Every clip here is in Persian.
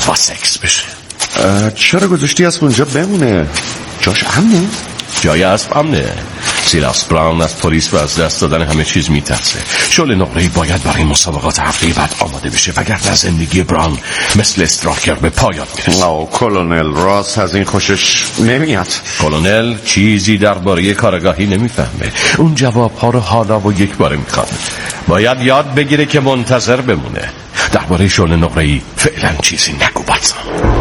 واسکس بشه. چرا گذاشتی اسب اونجا بمونه؟ جاش امنه؟ جای اسب امنه. سیلاس براون از پلیس و از دست دادن همه چیز میترسه. شعله نقره‌ای باید برای مسابقات هفته بعد آماده بشه، وگرنه زندگی براون مثل استراکر به پایان میرسه. کلونل راس از این خوشش نمیاد. کلونل چیزی درباره کارگاهی نمیفهمه. اون جوابها رو حالا و یک باره میخواد. باید یاد بگیره که منتظر بمونه. درباره شعله نقره‌ای فعلا چیزی نگو باتسون.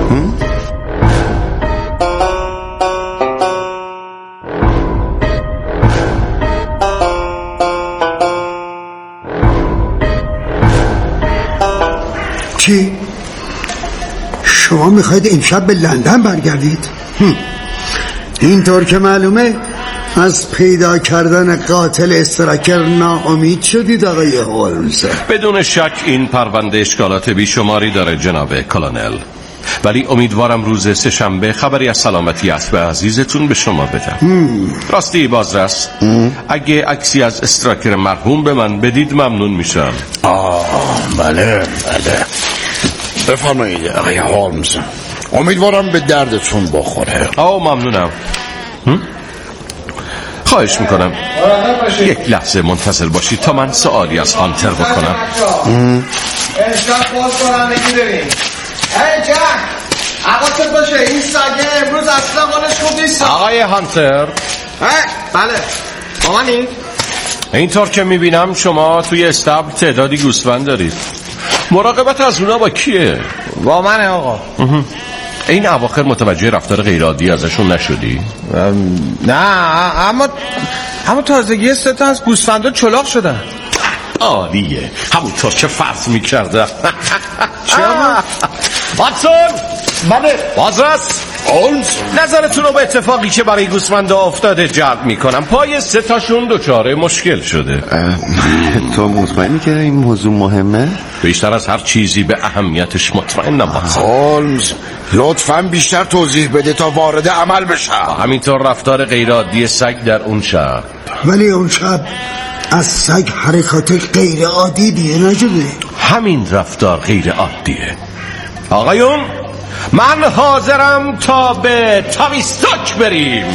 چی؟ شما میخواید امشب به لندن برگردید؟ اینطور که معلومه از پیدا کردن قاتل استراکر ناامید شدید آقای هولمز. بدون شک این پرونده اشکالات بیشماری داره جناب کلونل، ولی امیدوارم روز سه‌شنبه خبری از سلامتی اسب عزیزتون به شما بدم. راستی بازرس، اگه عکسی از استراکر مرحوم به من بدید ممنون میشم. بله بفرمایید آقای هولمز، امیدوارم به دردتون بخوره. ممنونم. خواهش میکنم یک لحظه منتظر باشید تا من سوالی از هانتر بکنم. امشب باز برندگی داریم. جک حواست باشه این سگه امروز اصلا حالش خوب نیست. آقای هانتر. بله با من اینطور که میبینم شما توی استبل تعدادی گوسفند دارید. مراقبت از اونا با کیه؟ با منه آقا. این اواخر متوجه رفتار غیرعادی ازشون نشدی؟ نه اما تازگی 3 تا از گوسفندا چلاق شدن. عالیه، همونطور که فرض میکردم. چه آقا؟ واتسون. بله بازرس. هولمز، نظرتون رو به اتفاقی که برای گوسفندا افتاده جلب میکنم. پای 3 تاشون دچار مشکل شده. تو مطمئنی که این موضوع مهمه؟ بیشتر از هر چیزی به اهمیتش مطمئنم واتسون. هولمز لطفاً بیشتر توضیح بده تا وارد عمل بشه. همینطور رفتار غیرعادی سگ در اون شب. ولی اون شب از سگ حرکات غیر عادی دیگه نشده. همین رفتار غیر عادیه. آقایون من حاضرم تا به تاویستاک بریم.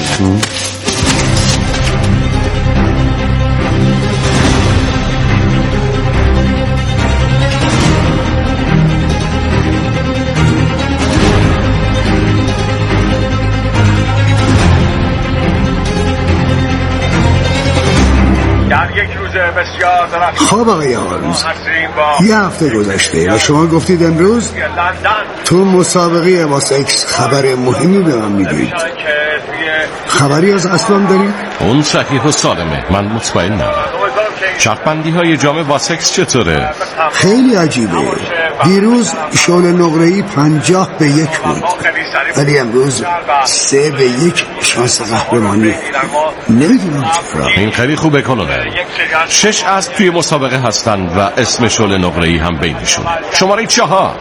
خب آقای هولمز، یه هفته گذشته و شما گفتید امروز تو مسابقه واسکس خبر مهمی به من میدید. خبری از اسبم دارید؟ اون صحیح و سالمه، من مطمئنم. شرطبندی های جام واسکس چطوره؟ خیلی عجیبه. دیروز شعله نقره‌ای 50-1 بود، ولی امروز 3-1 شانس قهرمانی. نمیدونم چرا. این خیلی خوبه کلونل. 6 اسب توی مسابقه هستن و اسم شعله نقره‌ای هم بینشون. شماره 4.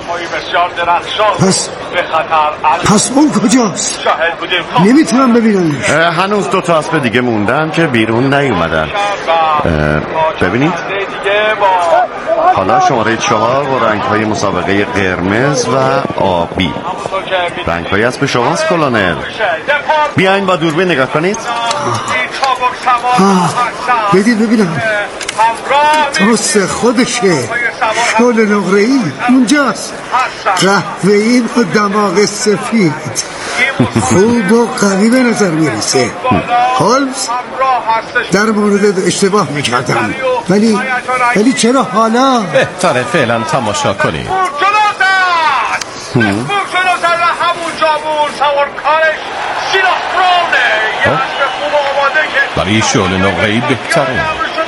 پس اون کجاست؟ نمیتونم ببینمش. هنوز 2 تا اسب دیگه موندن که بیرون نیومدن. ببینید حالا شماره 4 با رنگ‌های مسابقه قرمز و آبی. رنگ‌های اسب شماست کلونل. بیاین با دوربین نگاه کنید. بدید ببینم. درسته خودشه. شعله نقره‌ای اونجاست، قهوه‌ای و دماغ سفید، خوب و قوی به نظر میرسه. هولمز، در مورد اشتباه میکردم، ولی چرا حالا؟ بهتره فعلا تماشا کنیم. برای شعله نقره‌ای بهتره.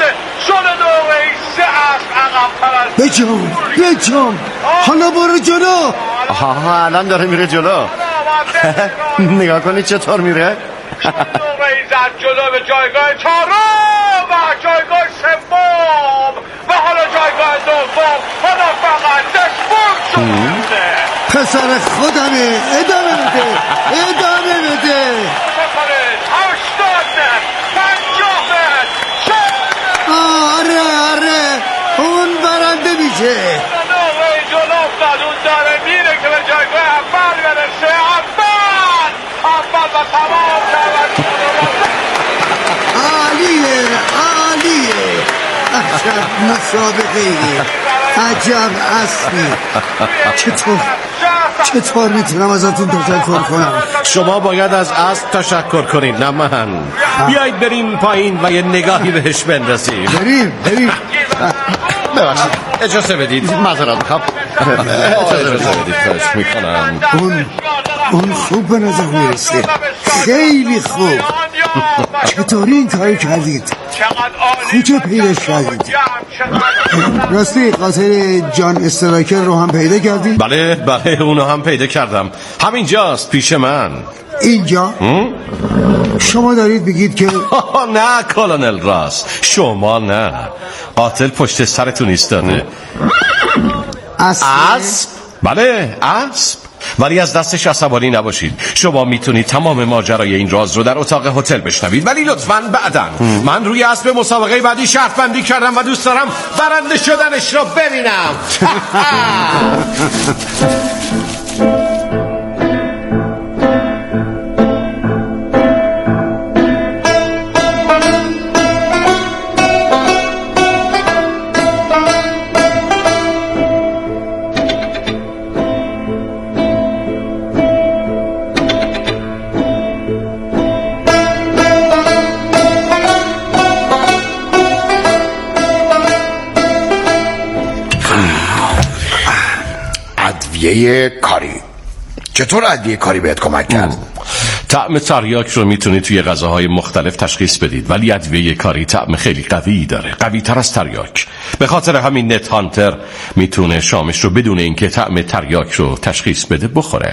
بجام حالا برو جلو. الان داره میره جلو. نگاه کنید چطور میره. زد جلو به جایگاه 4 و جایگاه 3 و حالا جایگاه 2. حالا فقط دشبورگ شده. پسر خودمه. ادامه بده. 80 آره اون برنده میشه. جلو افتاد. اون داره میره که به جایگاه عجب مسابقه ایه، عجب اصلی. چطور میتونم ازتون تشکر کنم؟ شما باید از اسب تشکر کنید نه من. بیایید بریم پایین و یه نگاهی بهش بندازیم. بریم ببخشید اجازه بدید. معذرت میخوام. اجازه بدید خواهش میکنم. اون خوب به نظر میرسه، خیلی خوب. چطوری این کاری کردید؟ کجا پیداش کردید؟ راستی قاتل جان استراکر رو هم پیدا کردید؟ بله اونو هم پیدا کردم. همینجاست پیش من. اینجا؟ شما دارید بگید که نه کلونل راس، شما نه. قاتل پشت سرتون ایستاده. اسب؟ بله اسب. ولی از دستش عصبانی نباشید. شما میتونید تمام ماجرای این راز رو در اتاق هتل بشنوید، ولی لطفاً بعداً. من روی اسب مسابقه بعدی شرط بندی کردم و دوست دارم برنده شدنش رو ببینم. ادویه کاری. چطور ادویه کاری بهت کمک کرد؟ طعم تریاک رو میتونید توی غذاهای مختلف تشخیص بدید، ولی ادویه کاری طعم خیلی قوی داره، قوی تر از تریاک. به خاطر همین نت هانتر میتونه شامش رو بدون اینکه طعم تریاک رو تشخیص بده بخوره.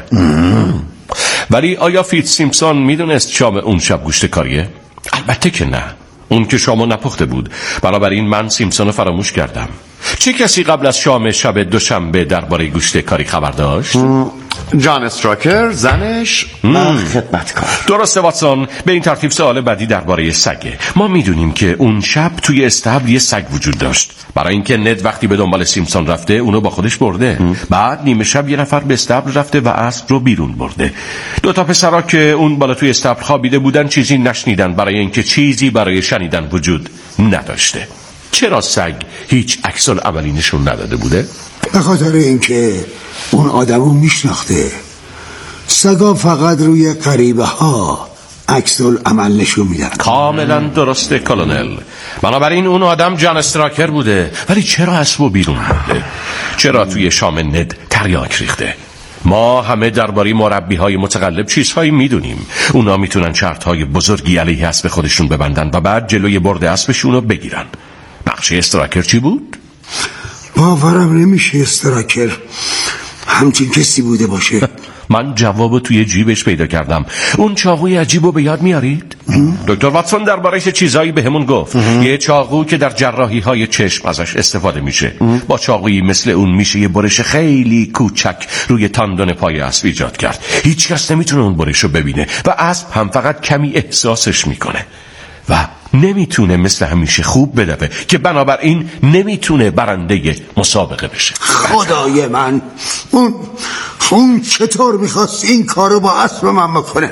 ولی آیا فیتز سیمپسون میدونست شام اون شب گوشت کاریه؟ البته که نه. اون که شامو نپخته بود. بنابراین من سیمپسون رو فراموش کردم. چه کسی قبل از شام شب دوشنبه درباره گوشت کاری خبر داشت؟ جان استراکر، زنش، خدمتکار. درسته واتسون. به این ترتیب سوال بعدی درباره سگه. ما میدونیم که اون شب توی استبل یه سگ وجود داشت. برای اینکه ند وقتی به دنبال سیمپسون رفته اونو با خودش برده. بعد نیمه شب یه نفر به استبل رفته و اسب رو بیرون برده. 2 پسرا که اون بالا توی استبل خوابیده بودن چیزی نشنیدن، برای اینکه چیزی برای شنیدن وجود نداشته. چرا سگ هیچ عکس العملی نشون نداده بوده؟ به خاطر اینکه اون آدمو میشناخته. سگا فقط روی غریبه ها عکس العمل نشون میدن. کاملا درسته کلونل. بنابراین اون آدم جان استراکر بوده. ولی چرا اسبو بیرون برده؟ چرا توی شام ند تریاک ریخته؟ ما همه درباره مربی‌های متقلب چیزهایی میدونیم. اونا میتونن شرطهای بزرگی علیه اسب خودشون ببندن و بعد جلوی برد اسبشون رو بگیرن. نقشه استراکر چی بود؟ باورم نمیشه استراکر همچین کسی بوده باشه. من جوابو توی جیبش پیدا کردم. اون چاقوی عجیبو به یاد میارید؟ دکتر واتسون درباره‌اش چیزایی بهمون گفت. یه چاقو که در جراحی‌های چشم ازش استفاده میشه. با چاقویی مثل اون میشه یه برش خیلی کوچک روی تاندون پای اسب ایجاد کرد. هیچ کس نمیتونه اون برشو ببینه و اسب هم فقط کمی احساسش میکنه و نمیتونه مثل همیشه خوب بدوه که بنابراین نمیتونه برنده مسابقه بشه. خدای من، اون چطور میخواست این کارو با اسب من بکنه؟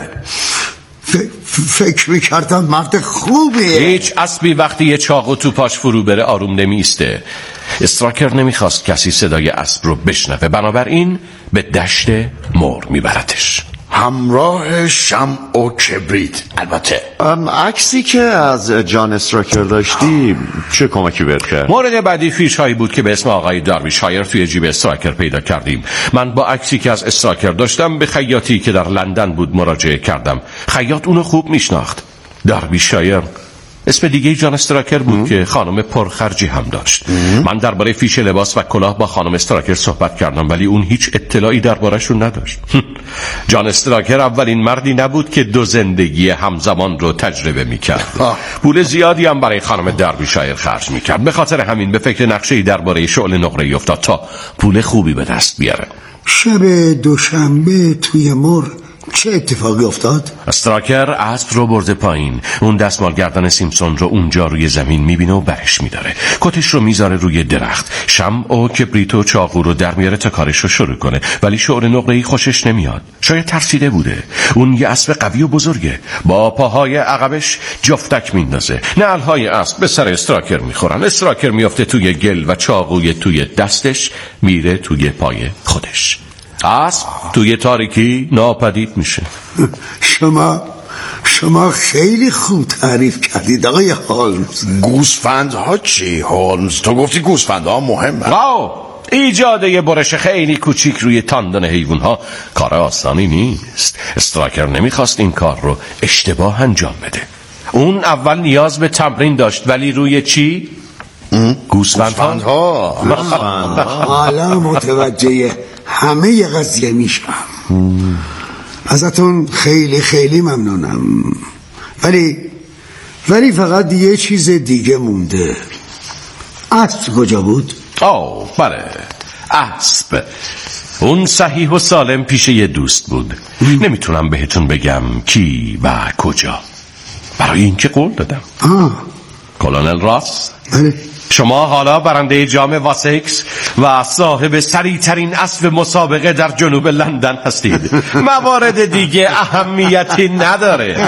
فکر میکردم مرد خوبیه. هیچ اسبی وقتی یه چاقو تو پاش فرو بره آروم نمیسته. استراکر نمیخواست کسی صدای اسب رو بشنوه، بنابراین به دشت مور میبردش همراه شمع و کبریت. البته عکسی که از جان استراکر داشتی چه کمکی بهت کرد؟ مورد بعدی فیش هایی بود که به اسم آقای دارویشایر توی جیب استراکر پیدا کردیم. من با عکسی که از استراکر داشتم به خیاطی که در لندن بود مراجعه کردم. خیاط اونو خوب میشناخت. دارویشایر اسم دیگه جان استراکر بود که خانم پرخرجی هم داشت. من درباره فیش لباس و کلاه با خانم استراکر صحبت کردم، ولی اون هیچ اطلاعی درباره‌شون نداشت. جان استراکر اولین مردی نبود که 2 زندگی همزمان رو تجربه می‌کرد. پول زیادی هم برای خانم دارویشایر خرج می‌کرد. به خاطر همین به فکر نقشه‌ای درباره شعله نقره‌ای افتاد تا پول خوبی به دست بیاره. شب دوشنبه توی مور چه اتفاقی افتاد؟ استراکر اسب رو برده پایین. اون دستمالگردان سیمپسون رو اونجا روی زمین میبینه و برش میداره. کتش رو میذاره روی درخت. شمع و کبریت و چاقو رو در میاره تا کارش رو شروع کنه، ولی شعور نقره‌ای خوشش نمیاد. شاید ترسیده بوده. اون یه اسب قوی و بزرگه، با پاهای عقبش جفتک میندازه. نعل‌های اسب به سر استراکر میخورن. استراکر میافته توی گل و چاقوی توی دستش میره توی پای خودش. اسب توی تاریکی ناپدید میشه. شما خیلی خوب تعریف کردید آقای هولمز. گوسفندها چی هولمز؟ تو گفتی گوسفندها مهمه. واو، ایجاد یه برش خیلی کوچیک روی تاندن حیوانها کار آسانی نیست. استراکر نمیخواست این کار رو اشتباه انجام بده. اون اول نیاز به تمرین داشت، ولی روی چی؟ گوسفندها. حالا متوجه همه قضیه میشم. ازتون خیلی خیلی ممنونم، ولی فقط یه چیز دیگه مونده. اسب کجا بود؟ بله، اسب اون صحیح و سالم پیش یه دوست بود. نمیتونم بهتون بگم کی و کجا، برای اینکه قول دادم. کلونل راس، بله. شما حالا برنده جام واسکس و صاحب سریعترین اسب مسابقه در جنوب لندن هستید. موارد دیگه اهمیتی نداره.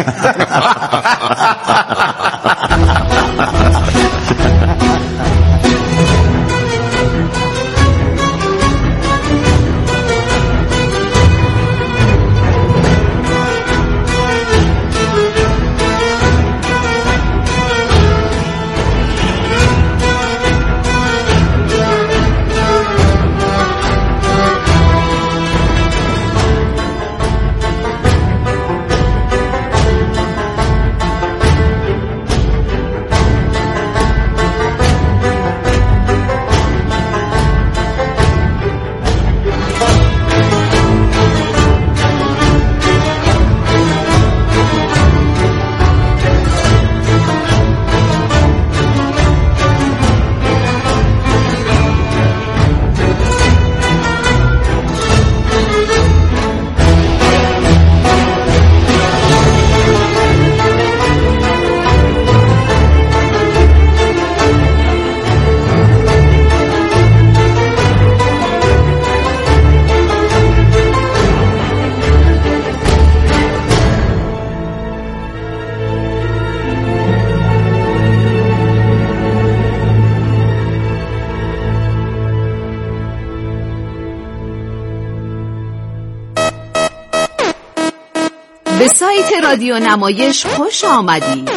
به سایت رادیو نمایش خوش آمدید.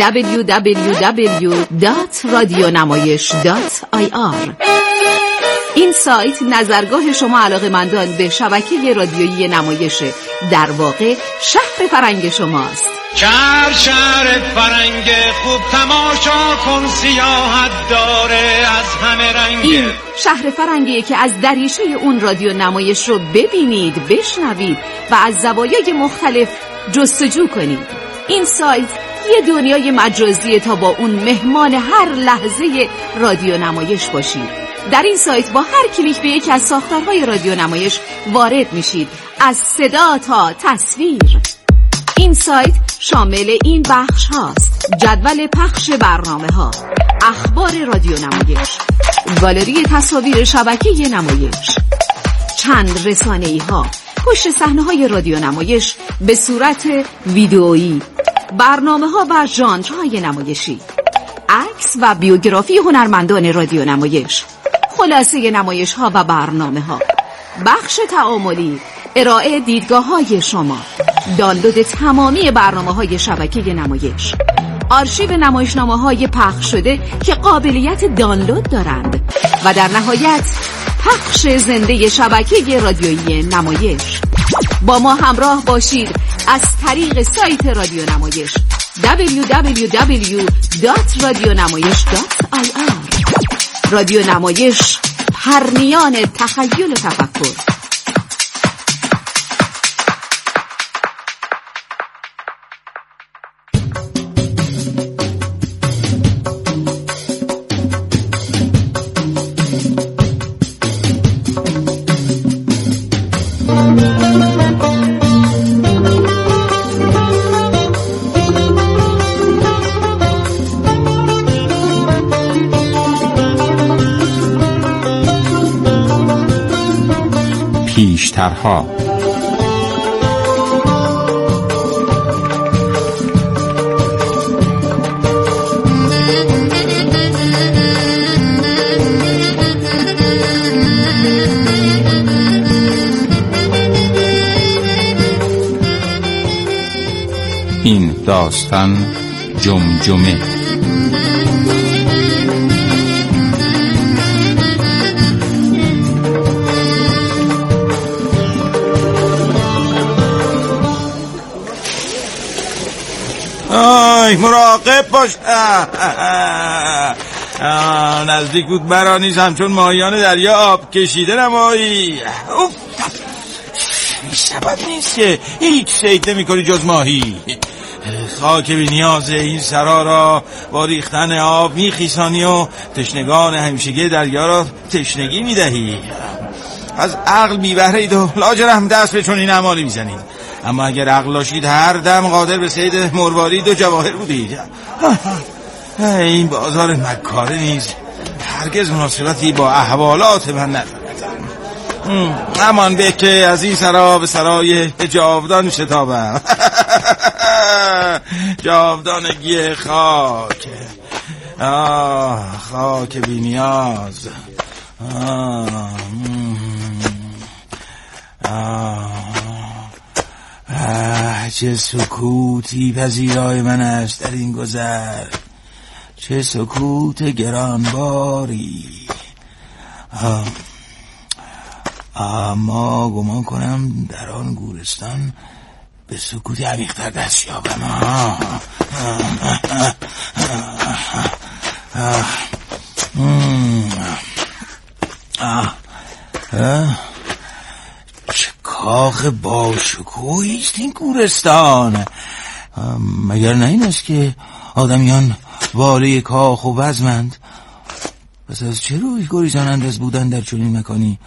www.radionamayish.ir. این سایت نظرگاه شما علاقه‌مندان به شبکه رادیویی نمایشه، در واقع شهر فرنگ شماست. شهر فرنگ خوب تماشا کن، سیاحت داره از همه رنگ. این شهر فرنگیه که از دریچه اون رادیو نمایش رو ببینید، بشنوید و از زوایای مختلف جستجو کنید. این سایت یه دنیای مجازیه تا با اون مهمان هر لحظه رادیو نمایش باشید. در این سایت با هر کلیک به یکی از ساختارهای رادیو نمایش وارد میشید، از صدا تا تصویر. این سایت شامل این بخش هاست: جدول پخش برنامه ها، اخبار رادیو نمایش، گالری تصاویر شبکه نمایش، چند رسانه‌ای ها، پشت صحنه های رادیو نمایش به صورت ویدئویی، برنامه ها و ژانرهای نمایشی، عکس و بیوگرافی هنرمندان رادیو نمایش، خلاصه نمایش ها و برنامه ها، بخش تعاملی، ارائه دیدگاه های شما، دانلود تمامی برنامه های شبکه نمایش، آرشیو نمایشنامه های پخش شده که قابلیت دانلود دارند و در نهایت پخش زنده شبکه رادیویی نمایش. با ما همراه باشید از طریق سایت رادیو نمایش www.radionamayish.ir. رادیو نمایش، پرنیان تخیل و تفکر. پیکرها. این داستان جمجمه. آی مراقب باش. نزدیک بود مرا نیز همچون ماهیان دریا آب کشیده نمایی. سبب نیست که هیچ صید نمی کنی جز ماهی. خاک بی نیاز این سرا را با ریختن آب می خیسانی و تشنگان همیشگی دریا را تشنگی می دهی. از عقل بی بهره اید و لاجرم دست به چنین اعمالی می زنید. اما اگر عقل داشتید هر دم قادر به صید مروارید و جواهر بودید. این بازار مکاره نیز هرگز مناسبتی با احوالات من ندارد. همان به که از این سرا به سرای جاودان شتابم. جاودانگی خاک. خاک بی نیاز. چه سکوتی پذیرای من است در این گذر. چه سکوت گرانباری. اما گمان کنم در آن گورستان به سکوتی عمیق‌تر دست یابم. چه کاخ باشکوهی است این گورستان. مگر نه این است که آدمیان واله کاخ و وزمند؟ پس از چه روی گریزانند از بودن در چنین مکانی؟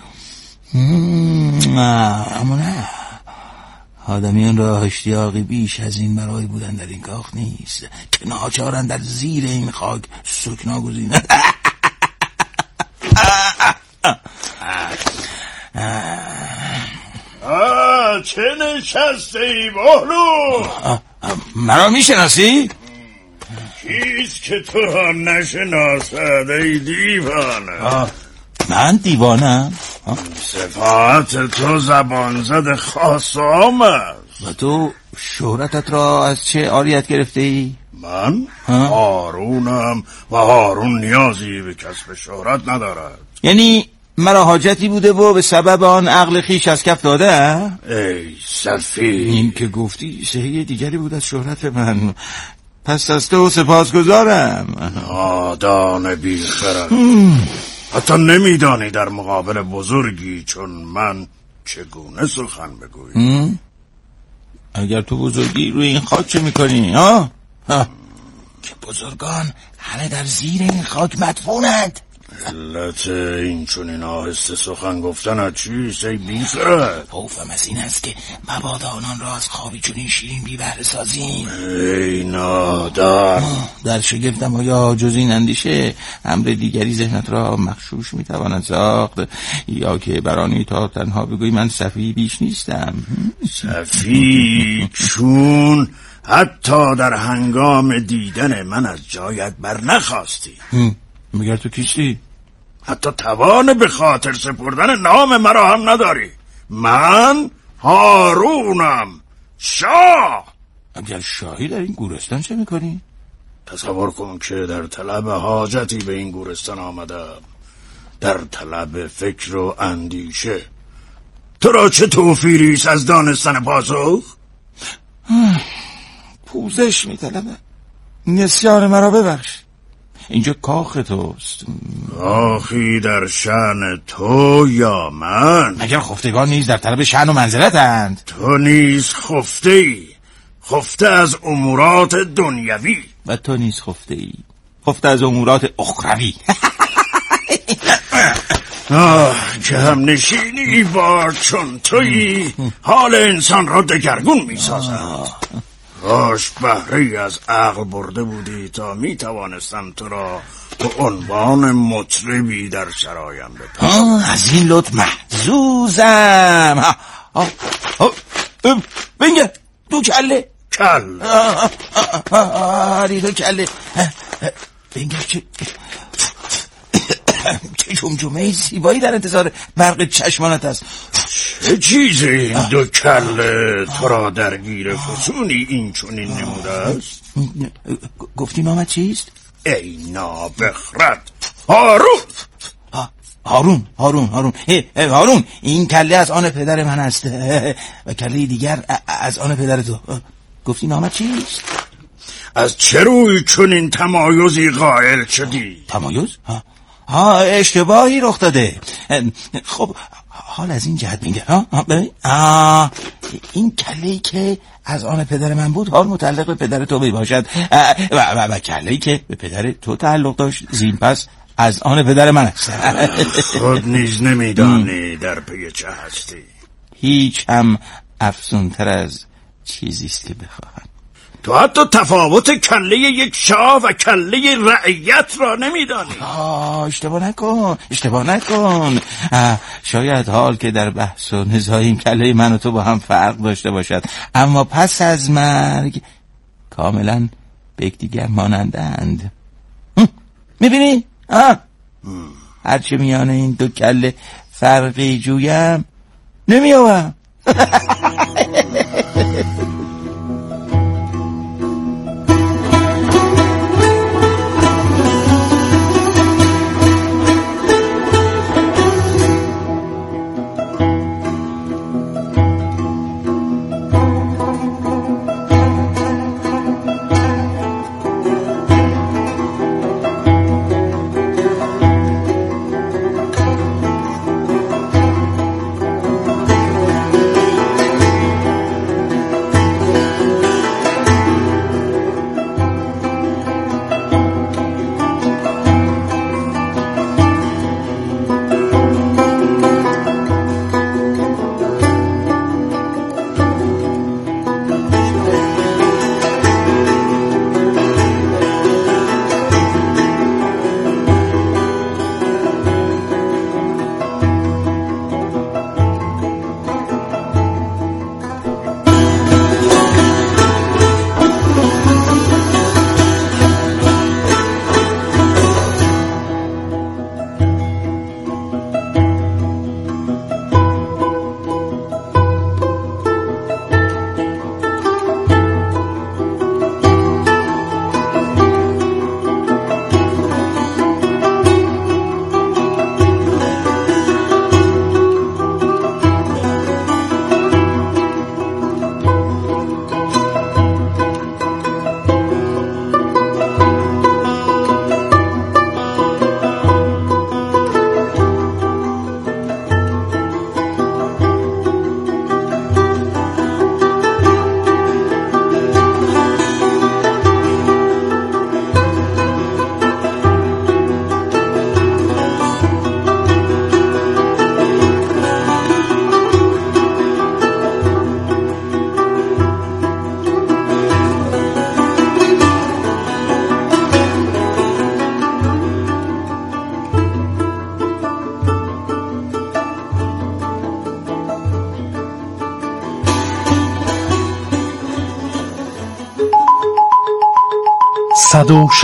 اما نه، آدمیان را اشتیاقی بیش از این برای بودن در این کاخ نیست که ناچارند در زیر این خاک سکنا گزینند. چه نشسته ای بهلو؟ مرا میشناسی؟ کیست که تو را نشناسد ای دیوانه؟ من دیوانم؟ صفات تو زبان زد خاص آمد. و تو شهرتت را از چه عاریت گرفته ای؟ من؟ هارونم و هارون نیازی به کسب شهرت ندارد. یعنی مرا حاجتی بوده و به سبب آن عقل خیش از کف داده؟ ای صفی، این که گفتی صحیح دیگری بود از شهرت من. پس از تو سپاسگزارم. نادان بیخرد. حتی نمیدانی در مقابل بزرگی چون من چگونه سخن بگویی. اگر تو بزرگی روی این خاک چه میکنی؟ که بزرگان همه در زیر این خاک مدفونند. علت این چونین آهسته سخن گفتن چیست ای بیخرد؟ خوفم از این است که مبادا آنان را از خوابی چونین شیرین بی بهره سازیم. ای نادان، در شگفتم آیا جز این اندیشه امر دیگری ذهنت را مغشوش میتواند ساخت، یا که برانی تا تنها بگوی من صفی بیش نیستم؟ صفی چون حتی در هنگام دیدن من از جایت بر نخواستی. مگر تو کیستی؟ حتی توان به خاطر سپردن نام مرا هم نداری. من هارونم، شاه. اگر شاهی در این گورستان چه میکنی؟ تصور کن که در طلب حاجتی به این گورستان آمدم، در طلب فکر و اندیشه. تو را چه توفیریست از دانستن پاسخ؟ پوزش میطلبم. نسیان مرا ببخش. اینجا کاخ توست. کاخی در شأن تو یا من؟ مگر خفتگان نیز در طلب شأن و منزلتند؟ تو نیز خفته ای، خفته از امورات دنیوی. و تو نیز خفته ای، خفته از امورات اخروی. که هم نشینی بار چون تویی حال انسان را دگرگون می سازد. کاش بهره‌ای از عقل برده بودی تا می توانستم تو را به عنوان مطربی در سرایم بپذیرم. از این لطف محظوظم. بینگه دو کله کل آری دو کله بینگه چه جمجمه زیبایی در انتظار برق چشمانت است. چه چیزی این دو کله تو را درگیر فسونی این چونین نموده است؟ گفتی نامت چیست؟ ای نابخرد هارون. هارون این کله از آن پدر من است و کله دیگر از آن پدر تو. گفتی نامت چیست؟ از چه روی چونین تمایزی قائل شدی؟ تمایز؟ اشتباهی رخ داده. خب حال از این جهت میگه این کله‌ای که از آن پدر من بود حال متعلق به پدر تو باشد و کله‌ای که به پدر تو تعلق داشت زین پس از آن پدر من است. خود نیز نمیدانی در پی چه هستی؟ هیچ هم افزونتر از چیزیست که بخواهم. تو حتی تفاوت کله یک شاه و کله رعیت را نمیدانی. اشتباه نکن. شاید حال که در بحث و نزاعیم کله من و تو با هم فرق داشته باشد، اما پس از مرگ کاملا به یکدیگر مانندند. میبینی؟ هرچه میان این دو کله فرقی جویم نمیابم. با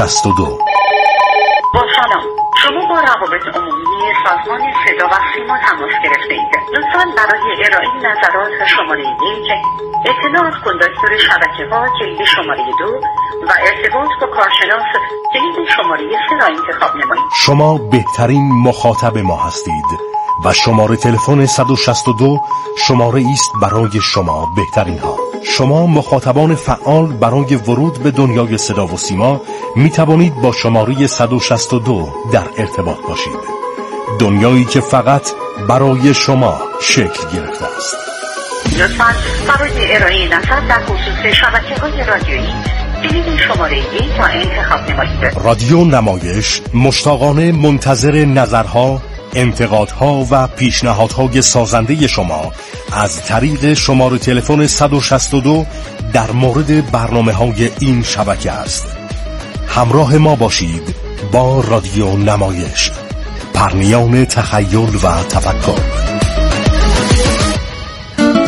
سلام، شما با روابط عمومی سازمان صدا و سیما تماس گرفته اید. لطفاً برای ارائه نظرات شماره 1 اطلاعات کندکتور شبکه‌ها جلد شماره 2 و ارتباط با کارشناس جلد شماره 3 را انتخاب نمایید. شما بهترین مخاطب ما هستید و شماره تلفن 162 شماره است برای شما بهترین ها. شما مخاطبان فعال برای ورود به دنیای صدا و سیما می توانید با شماره 162 در ارتباط باشید. دنیایی که فقط برای شما شکل گرفته است. لطفاً برای ارائه نظر در خصوص شبکه‌های رادیویی جلد شماره 1 را انتخاب نمایید. رادیو نمایش مشتاقانه منتظر نظرها، انتقادها و پیشنهادهای سازنده شما از طریق شماره تلفن 162 در مورد برنامه‌های این شبکه است. همراه ما باشید با رادیو نمایش، پرنیان تخیل و تفکر.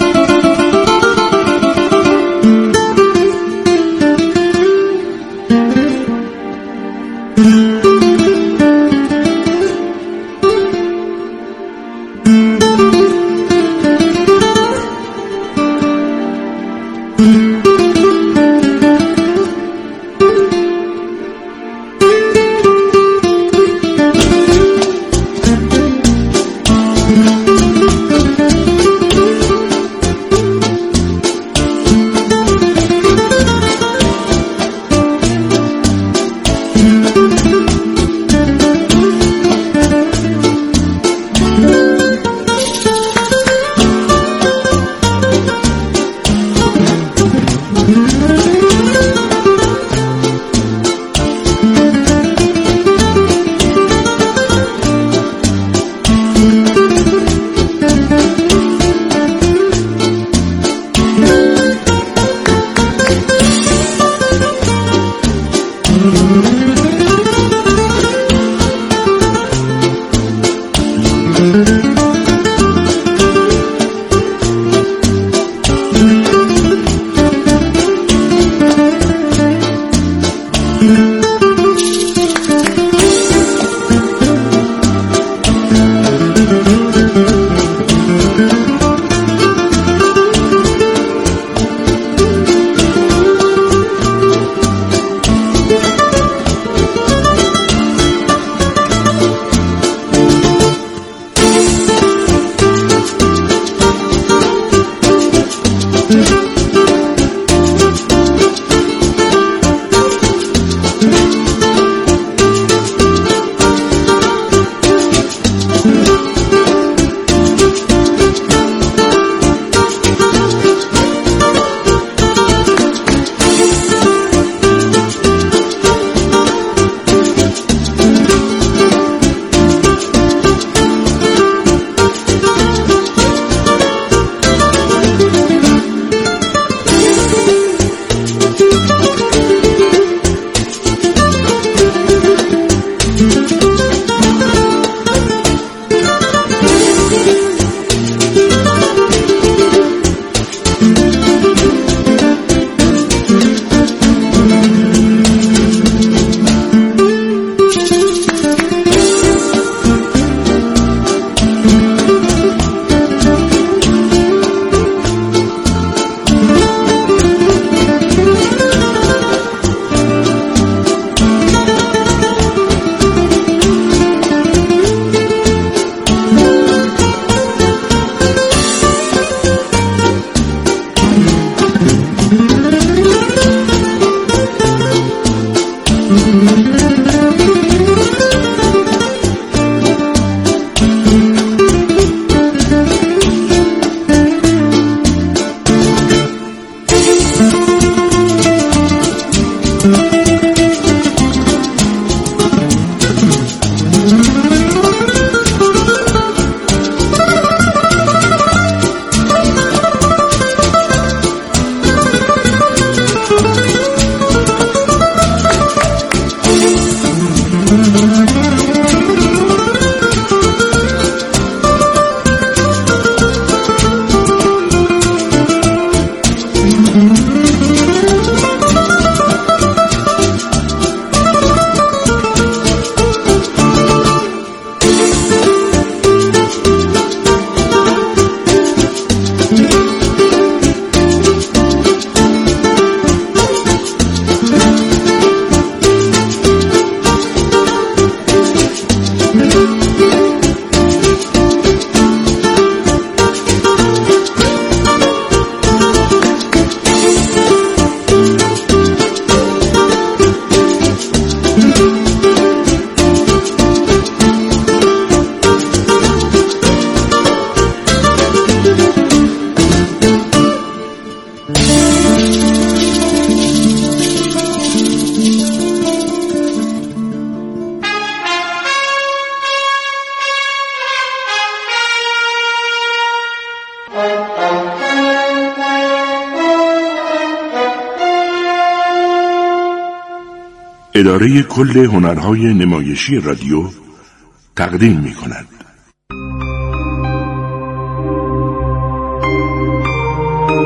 اداره کل هنرهای نمایشی رادیو تقدیم می‌کند.